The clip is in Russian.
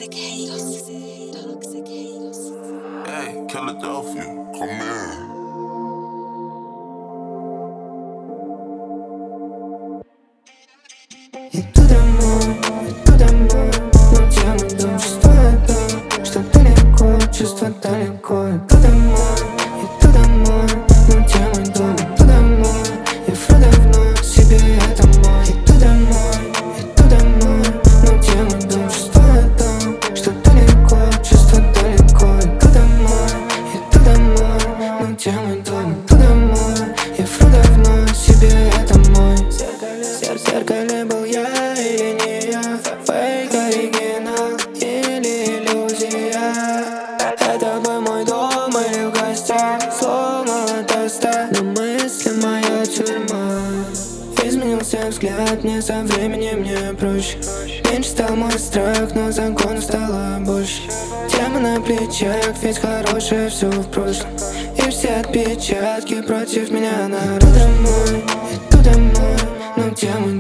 Toxic Chaos. Toxic Chaos. Hey, Philadelphia, come in. Иду домой, но где мой дом? Чувствую то, что далеко, чувство далеко. Иду домой, но где мой дом? Иду домой, я вру давно себе, это мой. Иду домой, но где мой дом? Чувствую то, что далеко, чувство далеко. Иду домой, но где мой дом? Иду домой, я вру давно себе, это мой. В зеркале был я или не я, фейк, оригинал или иллюзия. Это был мой дом или в гостях, словно тоста, но мысли моя тюрьма. Изменился взгляд, мне со временем мне проще. Меньше стал мой страх, но законов стало больше. Тема на плечах, ведь хорошее все в прошлом. И все отпечатки против меня народ. Иду домой, но где мой